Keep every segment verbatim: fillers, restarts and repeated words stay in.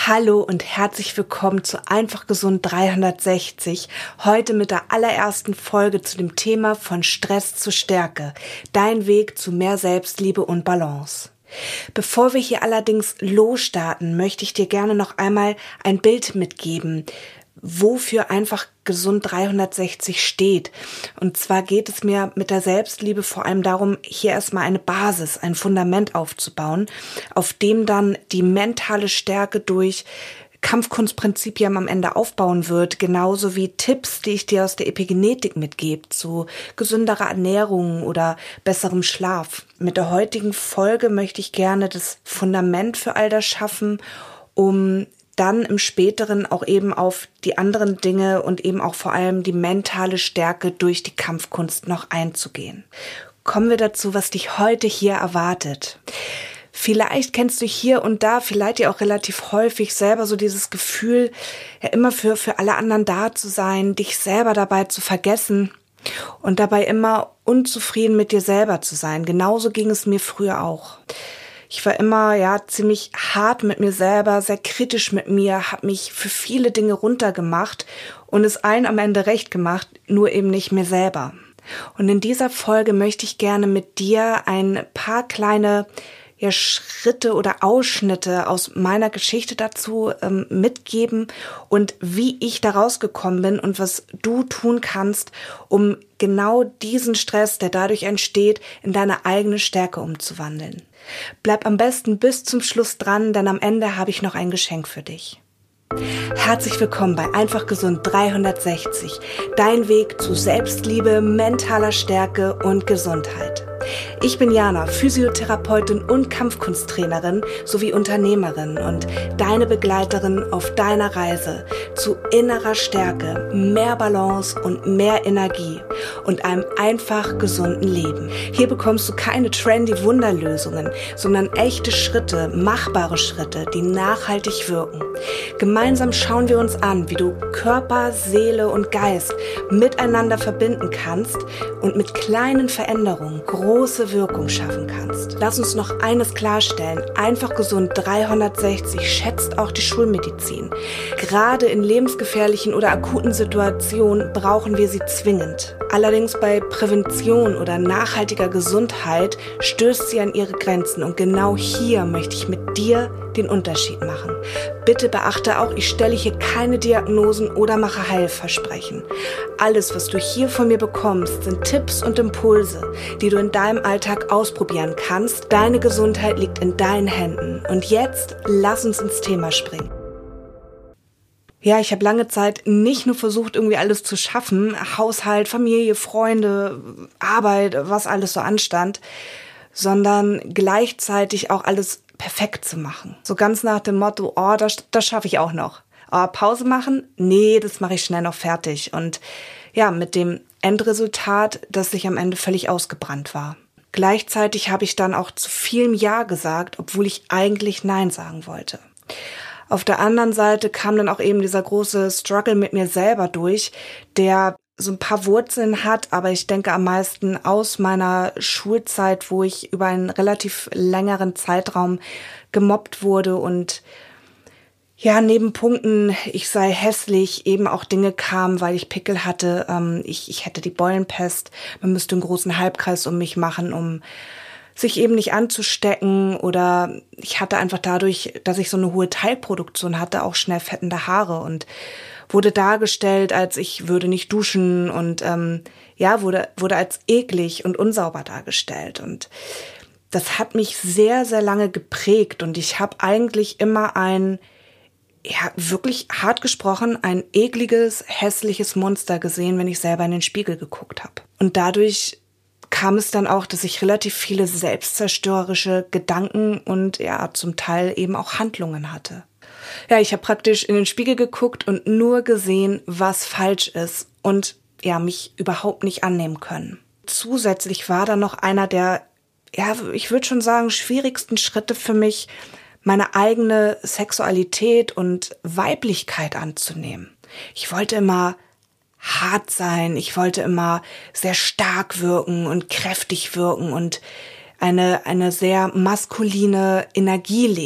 Hallo und herzlich willkommen zu Einfach Gesund dreihundertsechzig. Heute mit der allerersten Folge zu dem Thema von Stress zu Stärke. Dein Weg zu mehr Selbstliebe und Balance. Bevor wir hier allerdings losstarten, möchte ich dir gerne noch einmal ein Bild mitgeben, wofür Einfach Gesund dreihundertsechzig steht. Und zwar geht es mir mit der Selbstliebe vor allem darum, hier erstmal eine Basis, ein Fundament aufzubauen, auf dem dann die mentale Stärke durch Kampfkunstprinzipien am Ende aufbauen wird, genauso wie Tipps, die ich dir aus der Epigenetik mitgebe, zu gesünderer Ernährung oder besserem Schlaf. Mit der heutigen Folge möchte ich gerne das Fundament für all das schaffen, um dann im Späteren auch eben auf die anderen Dinge und eben auch vor allem die mentale Stärke durch die Kampfkunst noch einzugehen. Kommen wir dazu, was dich heute hier erwartet. Vielleicht kennst du hier und da, vielleicht ja auch relativ häufig selber so dieses Gefühl, ja immer für, für alle anderen da zu sein, dich selber dabei zu vergessen und dabei immer unzufrieden mit dir selber zu sein. Genauso ging es mir früher auch. Ich war immer ja ziemlich hart mit mir selber, sehr kritisch mit mir, habe mich für viele Dinge runtergemacht und es allen am Ende recht gemacht, nur eben nicht mir selber. Und in dieser Folge möchte ich gerne mit dir ein paar kleine ja, Schritte oder Ausschnitte aus meiner Geschichte dazu ähm, mitgeben und wie ich da rausgekommen bin und was du tun kannst, um genau diesen Stress, der dadurch entsteht, in deine eigene Stärke umzuwandeln. Bleib am besten bis zum Schluss dran, denn am Ende habe ich noch ein Geschenk für dich. Herzlich willkommen bei Einfach Gesund dreihundertsechzig, dein Weg zu Selbstliebe, mentaler Stärke und Gesundheit. Ich bin Jana, Physiotherapeutin und Kampfkunsttrainerin sowie Unternehmerin und deine Begleiterin auf deiner Reise zu innerer Stärke, mehr Balance und mehr Energie und einem einfach gesunden Leben. Hier bekommst du keine trendy Wunderlösungen, sondern echte Schritte, machbare Schritte, die nachhaltig wirken. Gemeinsam schauen wir uns an, wie du Körper, Seele und Geist miteinander verbinden kannst und mit kleinen Veränderungen große Wirkung schaffen kannst. Lass uns noch eines klarstellen. Einfach Gesund dreihundertsechzig schätzt auch die Schulmedizin. Gerade in lebensgefährlichen oder akuten Situationen brauchen wir sie zwingend. Allerdings bei Prävention oder nachhaltiger Gesundheit stößt sie an ihre Grenzen und genau hier möchte ich mit dir den Unterschied machen. Bitte beachte auch, ich stelle hier keine Diagnosen oder mache Heilversprechen. Alles, was du hier von mir bekommst, sind Tipps und Impulse, die du in deinem Alltag ausprobieren kannst. Deine Gesundheit liegt in deinen Händen. Und jetzt lass uns ins Thema springen. Ja, ich habe lange Zeit nicht nur versucht, irgendwie alles zu schaffen, Haushalt, Familie, Freunde, Arbeit, was alles so anstand, sondern gleichzeitig auch alles perfekt zu machen. So ganz nach dem Motto, oh, das, das schaffe ich auch noch. Oh, Pause machen? Nee, das mache ich schnell noch fertig. Und ja, mit dem Endresultat, dass ich am Ende völlig ausgebrannt war. Gleichzeitig habe ich dann auch zu vielem Ja gesagt, obwohl ich eigentlich Nein sagen wollte. Auf der anderen Seite kam dann auch eben dieser große Struggle mit mir selber durch, der so ein paar Wurzeln hat, aber ich denke am meisten aus meiner Schulzeit, wo ich über einen relativ längeren Zeitraum gemobbt wurde und ja, neben Punkten, ich sei hässlich, eben auch Dinge kamen, weil ich Pickel hatte, ähm, ich, ich hätte die Beulenpest, man müsste einen großen Halbkreis um mich machen, um sich eben nicht anzustecken, oder ich hatte einfach dadurch, dass ich so eine hohe Teilproduktion hatte, auch schnell fettende Haare und wurde dargestellt, als ich würde nicht duschen und ähm, ja, wurde wurde als eklig und unsauber dargestellt. Und das hat mich sehr, sehr lange geprägt und ich habe eigentlich immer ein, ja, wirklich hart gesprochen, ein ekliges, hässliches Monster gesehen, wenn ich selber in den Spiegel geguckt habe. Und dadurch kam es dann auch, dass ich relativ viele selbstzerstörerische Gedanken und ja, zum Teil eben auch Handlungen hatte. Ja, ich habe praktisch in den Spiegel geguckt und nur gesehen, was falsch ist und ja, mich überhaupt nicht annehmen können. Zusätzlich war da noch einer der, ja, ich würde schon sagen, schwierigsten Schritte für mich, meine eigene Sexualität und Weiblichkeit anzunehmen. Ich wollte immer hart sein, ich wollte immer sehr stark wirken und kräftig wirken und eine, eine sehr maskuline Energie leben.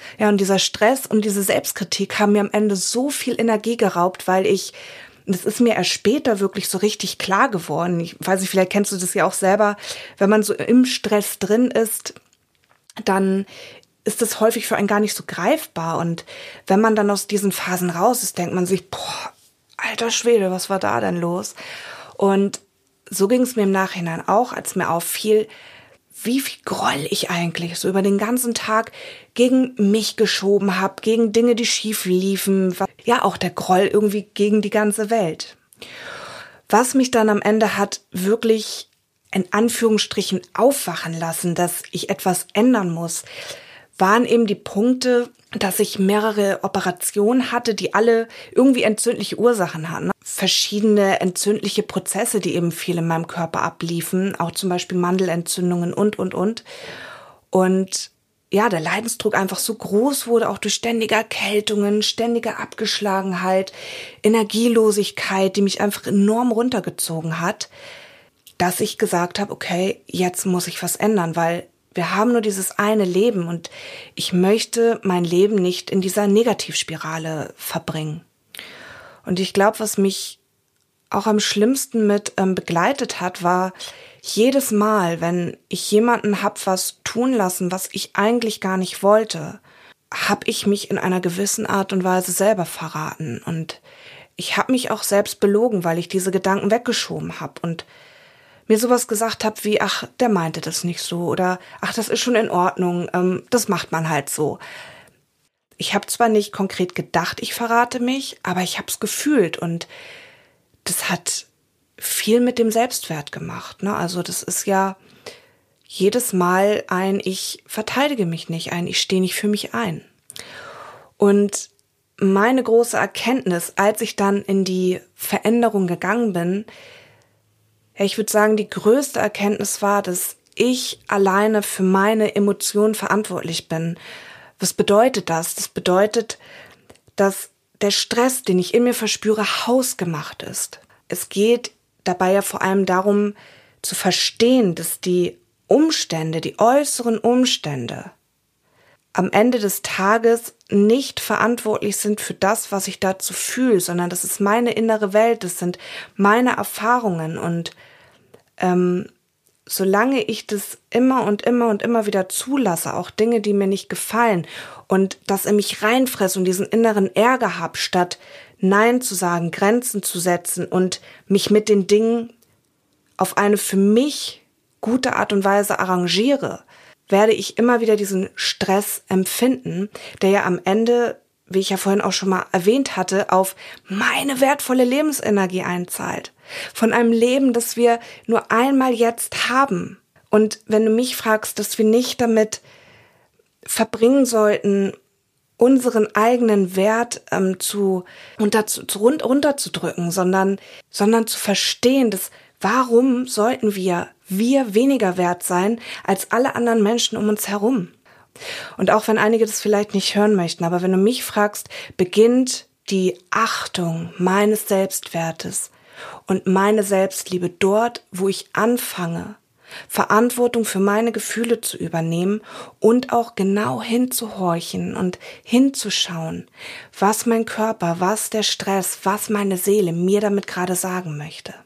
Ja, und dieser Stress und diese Selbstkritik haben mir am Ende so viel Energie geraubt, weil ich, das ist mir erst später wirklich so richtig klar geworden. Ich weiß nicht, vielleicht kennst du das ja auch selber, wenn man so im Stress drin ist, dann ist das häufig für einen gar nicht so greifbar. Und wenn man dann aus diesen Phasen raus ist, denkt man sich, boah, alter Schwede, was war da denn los? Und so ging es mir im Nachhinein auch, als mir auffiel, wie viel Groll ich eigentlich so über den ganzen Tag gegen mich geschoben habe, gegen Dinge, die schief liefen. Ja, auch der Groll irgendwie gegen die ganze Welt. Was mich dann am Ende hat wirklich in Anführungsstrichen aufwachen lassen, dass ich etwas ändern muss, waren eben die Punkte, dass ich mehrere Operationen hatte, die alle irgendwie entzündliche Ursachen hatten. Verschiedene entzündliche Prozesse, die eben viel in meinem Körper abliefen, auch zum Beispiel Mandelentzündungen und, und, und. Und ja, der Leidensdruck einfach so groß wurde, auch durch ständige Erkältungen, ständige Abgeschlagenheit, Energielosigkeit, die mich einfach enorm runtergezogen hat, dass ich gesagt habe, okay, jetzt muss ich was ändern, weil wir haben nur dieses eine Leben und ich möchte mein Leben nicht in dieser Negativspirale verbringen. Und ich glaube, was mich auch am schlimmsten mit ähm, begleitet hat, war jedes Mal, wenn ich jemanden hab was tun lassen, was ich eigentlich gar nicht wollte, habe ich mich in einer gewissen Art und Weise selber verraten. Und ich habe mich auch selbst belogen, weil ich diese Gedanken weggeschoben habe und mir sowas gesagt habe wie, ach, der meinte das nicht so oder ach, das ist schon in Ordnung, ähm, das macht man halt so. Ich habe zwar nicht konkret gedacht, ich verrate mich, aber ich habe es gefühlt und das hat viel mit dem Selbstwert gemacht. Ne? Also das ist ja jedes Mal ein, ich verteidige mich nicht, ein, ich stehe nicht für mich ein. Und meine große Erkenntnis, als ich dann in die Veränderung gegangen bin, ja, ich würde sagen, die größte Erkenntnis war, dass ich alleine für meine Emotionen verantwortlich bin. Was bedeutet das? Das bedeutet, dass der Stress, den ich in mir verspüre, hausgemacht ist. Es geht dabei ja vor allem darum, zu verstehen, dass die Umstände, die äußeren Umstände, am Ende des Tages nicht verantwortlich sind für das, was ich dazu fühle, sondern das ist meine innere Welt, das sind meine Erfahrungen und ähm, solange ich das immer und immer und immer wieder zulasse, auch Dinge, die mir nicht gefallen und das in mich reinfresse und diesen inneren Ärger habe, statt Nein zu sagen, Grenzen zu setzen und mich mit den Dingen auf eine für mich gute Art und Weise arrangiere, werde ich immer wieder diesen Stress empfinden, der ja am Ende, wie ich ja vorhin auch schon mal erwähnt hatte, auf meine wertvolle Lebensenergie einzahlt. Von einem Leben, das wir nur einmal jetzt haben. Und wenn du mich fragst, dass wir nicht damit verbringen sollten, unseren eigenen Wert ähm, zu, unter, zu rund, runterzudrücken, sondern, sondern zu verstehen, dass warum sollten wir, wir weniger wert sein als alle anderen Menschen um uns herum? Und auch wenn einige das vielleicht nicht hören möchten, aber wenn du mich fragst, beginnt die Achtung meines Selbstwertes und meine Selbstliebe dort, wo ich anfange, Verantwortung für meine Gefühle zu übernehmen und auch genau hinzuhorchen und hinzuschauen, was mein Körper, was der Stress, was meine Seele mir damit gerade sagen möchte.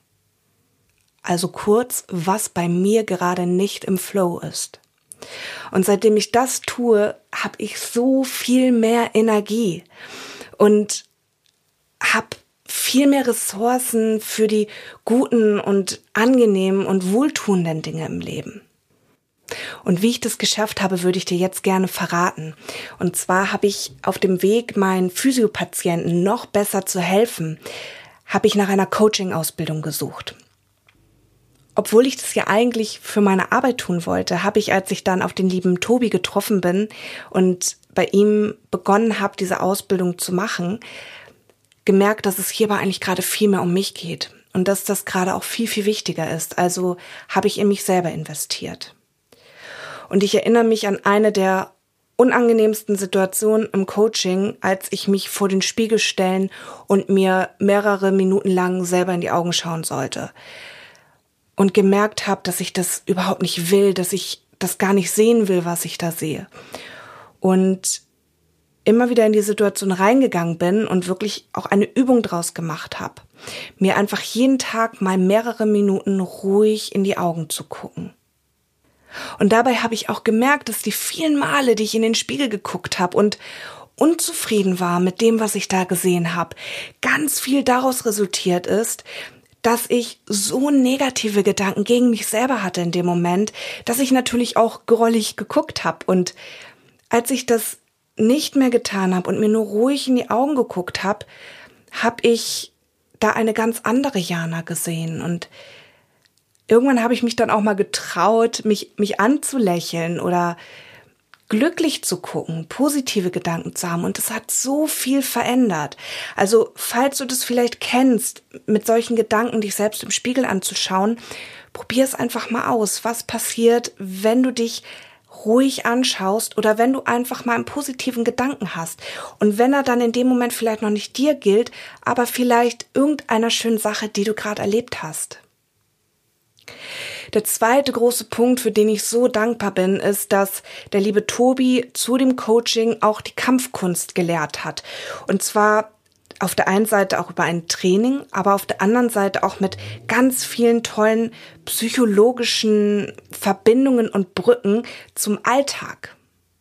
Also kurz, was bei mir gerade nicht im Flow ist. Und seitdem ich das tue, habe ich so viel mehr Energie und habe viel mehr Ressourcen für die guten und angenehmen und wohltuenden Dinge im Leben. Und wie ich das geschafft habe, würde ich dir jetzt gerne verraten. Und zwar habe ich auf dem Weg, meinen Physiopatienten noch besser zu helfen, habe ich nach einer Coaching-Ausbildung gesucht. Obwohl ich das ja eigentlich für meine Arbeit tun wollte, habe ich, als ich dann auf den lieben Tobi getroffen bin und bei ihm begonnen habe, diese Ausbildung zu machen, gemerkt, dass es hierbei eigentlich gerade viel mehr um mich geht und dass das gerade auch viel, viel wichtiger ist. Also habe ich in mich selber investiert. Und ich erinnere mich an eine der unangenehmsten Situationen im Coaching, als ich mich vor den Spiegel stellen und mir mehrere Minuten lang selber in die Augen schauen sollte. Und gemerkt habe, dass ich das überhaupt nicht will, dass ich das gar nicht sehen will, was ich da sehe. Und immer wieder in die Situation reingegangen bin und wirklich auch eine Übung draus gemacht habe, mir einfach jeden Tag mal mehrere Minuten ruhig in die Augen zu gucken. Und dabei habe ich auch gemerkt, dass die vielen Male, die ich in den Spiegel geguckt habe und unzufrieden war mit dem, was ich da gesehen habe, ganz viel daraus resultiert ist, dass ich so negative Gedanken gegen mich selber hatte in dem Moment, dass ich natürlich auch grollig geguckt habe. Und als ich das nicht mehr getan habe und mir nur ruhig in die Augen geguckt habe, habe ich da eine ganz andere Jana gesehen. Und irgendwann habe ich mich dann auch mal getraut, mich, mich anzulächeln oder glücklich zu gucken, positive Gedanken zu haben. Und das hat so viel verändert. Also, falls du das vielleicht kennst, mit solchen Gedanken dich selbst im Spiegel anzuschauen, probier es einfach mal aus. Was passiert, wenn du dich ruhig anschaust oder wenn du einfach mal einen positiven Gedanken hast? Und wenn er dann in dem Moment vielleicht noch nicht dir gilt, aber vielleicht irgendeiner schönen Sache, die du gerade erlebt hast. Der zweite große Punkt, für den ich so dankbar bin, ist, dass der liebe Tobi zu dem Coaching auch die Kampfkunst gelehrt hat. Und zwar auf der einen Seite auch über ein Training, aber auf der anderen Seite auch mit ganz vielen tollen psychologischen Verbindungen und Brücken zum Alltag.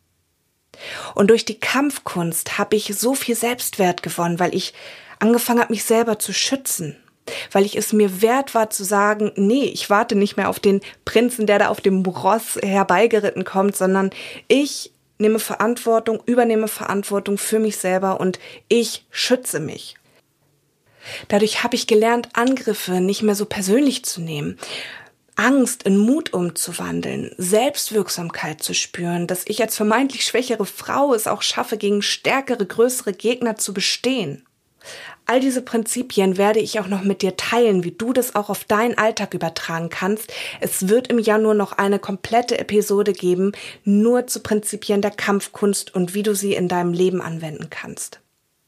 Und durch die Kampfkunst habe ich so viel Selbstwert gewonnen, weil ich angefangen habe, mich selber zu schützen. Weil ich es mir wert war zu sagen, nee, ich warte nicht mehr auf den Prinzen, der da auf dem Ross herbeigeritten kommt, sondern ich nehme Verantwortung, übernehme Verantwortung für mich selber und ich schütze mich. Dadurch habe ich gelernt, Angriffe nicht mehr so persönlich zu nehmen, Angst in Mut umzuwandeln, Selbstwirksamkeit zu spüren, dass ich als vermeintlich schwächere Frau es auch schaffe, gegen stärkere, größere Gegner zu bestehen. All diese Prinzipien werde ich auch noch mit dir teilen, wie du das auch auf deinen Alltag übertragen kannst. Es wird im Januar noch eine komplette Episode geben, nur zu Prinzipien der Kampfkunst und wie du sie in deinem Leben anwenden kannst.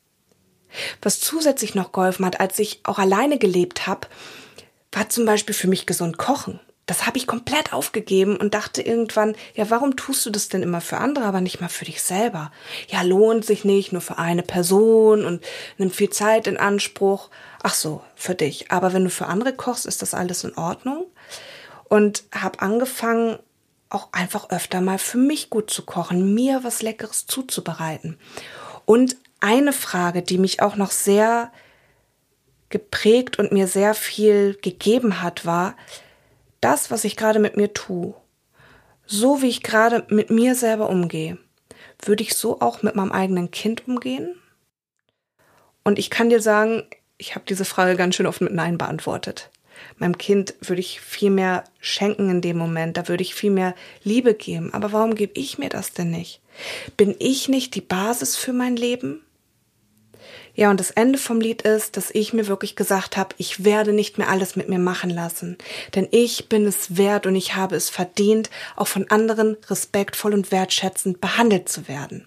Was zusätzlich noch geholfen hat, als ich auch alleine gelebt habe, war zum Beispiel für mich gesund kochen. Das habe ich komplett aufgegeben und dachte irgendwann, ja, warum tust du das denn immer für andere, aber nicht mal für dich selber? Ja, lohnt sich nicht, nur für eine Person und nimmt viel Zeit in Anspruch. Ach so, für dich. Aber wenn du für andere kochst, ist das alles in Ordnung? Und habe angefangen, auch einfach öfter mal für mich gut zu kochen, mir was Leckeres zuzubereiten. Und eine Frage, die mich auch noch sehr geprägt und mir sehr viel gegeben hat, war, das, was ich gerade mit mir tue, so wie ich gerade mit mir selber umgehe, würde ich so auch mit meinem eigenen Kind umgehen? Und ich kann dir sagen, ich habe diese Frage ganz schön oft mit Nein beantwortet. Meinem Kind würde ich viel mehr schenken in dem Moment, da würde ich viel mehr Liebe geben. Aber warum gebe ich mir das denn nicht? Bin ich nicht die Basis für mein Leben? Ja, und das Ende vom Lied ist, dass ich mir wirklich gesagt habe, ich werde nicht mehr alles mit mir machen lassen. Denn ich bin es wert und ich habe es verdient, auch von anderen respektvoll und wertschätzend behandelt zu werden.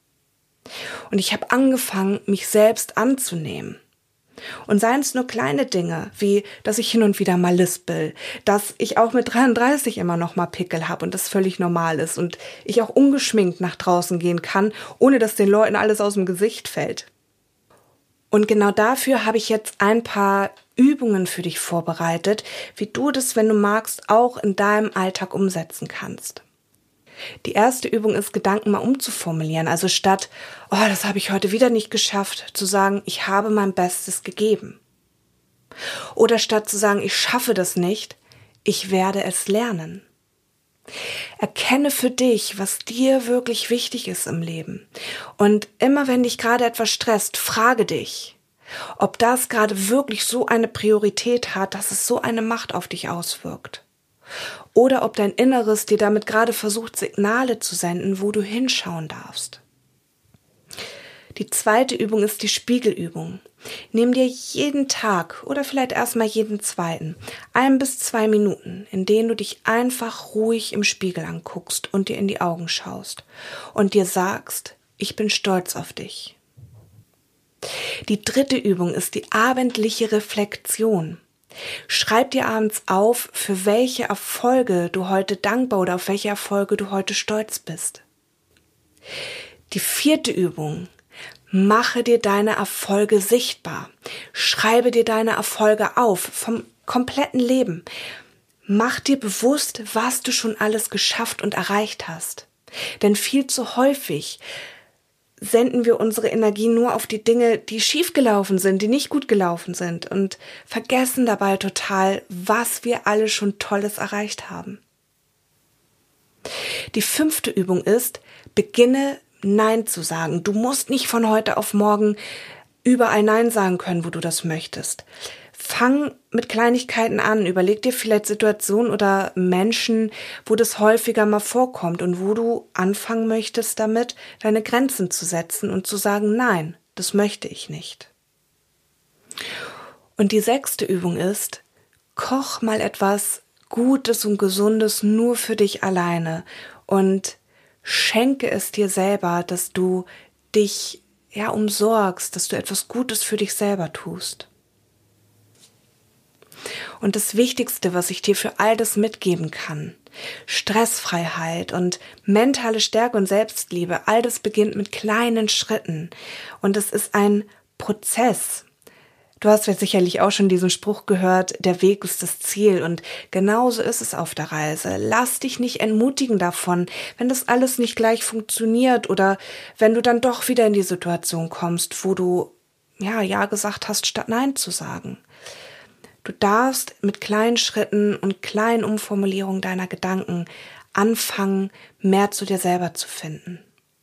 Und ich habe angefangen, mich selbst anzunehmen. Und seien es nur kleine Dinge, wie, dass ich hin und wieder mal lispel, dass ich auch mit dreiunddreißig immer noch mal Pickel habe und das völlig normal ist und ich auch ungeschminkt nach draußen gehen kann, ohne dass den Leuten alles aus dem Gesicht fällt. Und genau dafür habe ich jetzt ein paar Übungen für dich vorbereitet, wie du das, wenn du magst, auch in deinem Alltag umsetzen kannst. Die erste Übung ist, Gedanken mal umzuformulieren. Also statt, oh, das habe ich heute wieder nicht geschafft, zu sagen, ich habe mein Bestes gegeben. Oder statt zu sagen, ich schaffe das nicht, ich werde es lernen. Erkenne für dich, was dir wirklich wichtig ist im Leben. Und immer wenn dich gerade etwas stresst, frage dich, ob das gerade wirklich so eine Priorität hat, dass es so eine Macht auf dich auswirkt. Oder ob dein Inneres dir damit gerade versucht, Signale zu senden, wo du hinschauen darfst. Die zweite Übung ist die Spiegelübung. Nimm dir jeden Tag oder vielleicht erstmal jeden zweiten ein bis zwei Minuten, in denen du dich einfach ruhig im Spiegel anguckst und dir in die Augen schaust und dir sagst, ich bin stolz auf dich. Die dritte Übung ist die abendliche Reflexion. Schreib dir abends auf, für welche Erfolge du heute dankbar oder auf welche Erfolge du heute stolz bist. Die vierte Übung: Mache dir deine Erfolge sichtbar. Schreibe dir deine Erfolge auf vom kompletten Leben. Mach dir bewusst, was du schon alles geschafft und erreicht hast. Denn viel zu häufig senden wir unsere Energie nur auf die Dinge, die schiefgelaufen sind, die nicht gut gelaufen sind und vergessen dabei total, was wir alle schon Tolles erreicht haben. Die fünfte Übung ist: Beginne Nein zu sagen. Du musst nicht von heute auf morgen überall Nein sagen können, wo du das möchtest. Fang mit Kleinigkeiten an. Überleg dir vielleicht Situationen oder Menschen, wo das häufiger mal vorkommt und wo du anfangen möchtest damit, deine Grenzen zu setzen und zu sagen, nein, das möchte ich nicht. Und die sechste Übung ist: Koch mal etwas Gutes und Gesundes nur für dich alleine und schenke es dir selber, dass du dich ja umsorgst, dass du etwas Gutes für dich selber tust. Und das Wichtigste, was ich dir für all das mitgeben kann: Stressfreiheit und mentale Stärke und Selbstliebe, all das beginnt mit kleinen Schritten. Und es ist ein Prozess. Du hast ja sicherlich auch schon diesen Spruch gehört, der Weg ist das Ziel. Und genauso ist es auf der Reise. Lass dich nicht entmutigen davon, wenn das alles nicht gleich funktioniert oder wenn du dann doch wieder in die Situation kommst, wo du ja, ja gesagt hast, statt Nein zu sagen. Du darfst mit kleinen Schritten und kleinen Umformulierungen deiner Gedanken anfangen, mehr zu dir selber zu finden.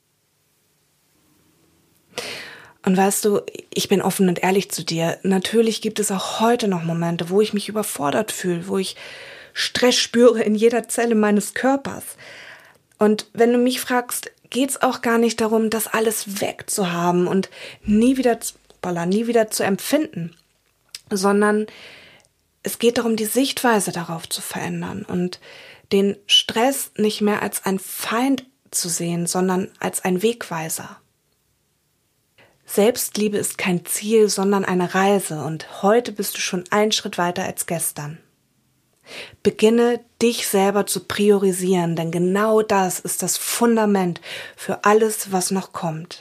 Und weißt du, ich bin offen und ehrlich zu dir. Natürlich gibt es auch heute noch Momente, wo ich mich überfordert fühle, wo ich Stress spüre in jeder Zelle meines Körpers. Und wenn du mich fragst, geht's auch gar nicht darum, das alles wegzuhaben und nie wieder, voilà, nie wieder zu empfinden, sondern es geht darum, die Sichtweise darauf zu verändern und den Stress nicht mehr als ein Feind zu sehen, sondern als ein Wegweiser. Selbstliebe ist kein Ziel, sondern eine Reise und heute bist du schon einen Schritt weiter als gestern. Beginne, dich selber zu priorisieren, denn genau das ist das Fundament für alles, was noch kommt.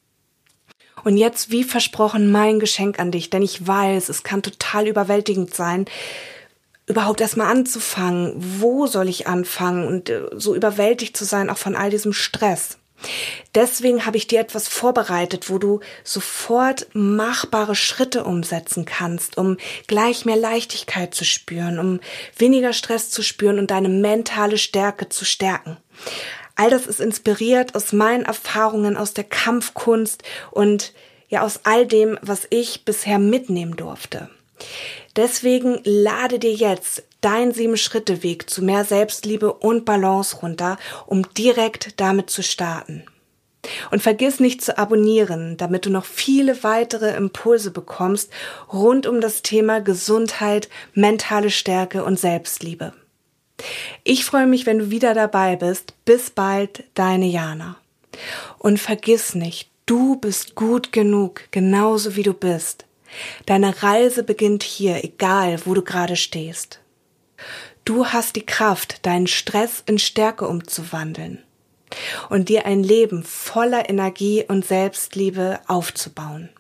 Und jetzt, wie versprochen, mein Geschenk an dich, denn ich weiß, es kann total überwältigend sein, überhaupt erstmal anzufangen. Wo soll ich anfangen und so überwältigt zu sein, auch von all diesem Stress? Deswegen habe ich dir etwas vorbereitet, wo du sofort machbare Schritte umsetzen kannst, um gleich mehr Leichtigkeit zu spüren, um weniger Stress zu spüren und deine mentale Stärke zu stärken. All das ist inspiriert aus meinen Erfahrungen aus der Kampfkunst und ja aus all dem, was ich bisher mitnehmen durfte. Deswegen lade dir jetzt deinen Sieben-Schritte-Weg zu mehr Selbstliebe und Balance runter, um direkt damit zu starten. Und vergiss nicht zu abonnieren, damit du noch viele weitere Impulse bekommst rund um das Thema Gesundheit, mentale Stärke und Selbstliebe. Ich freue mich, wenn du wieder dabei bist. Bis bald, deine Jana. Und vergiss nicht, du bist gut genug, genauso wie du bist. Deine Reise beginnt hier, egal wo du gerade stehst. Du hast die Kraft, deinen Stress in Stärke umzuwandeln und dir ein Leben voller Energie und Selbstliebe aufzubauen.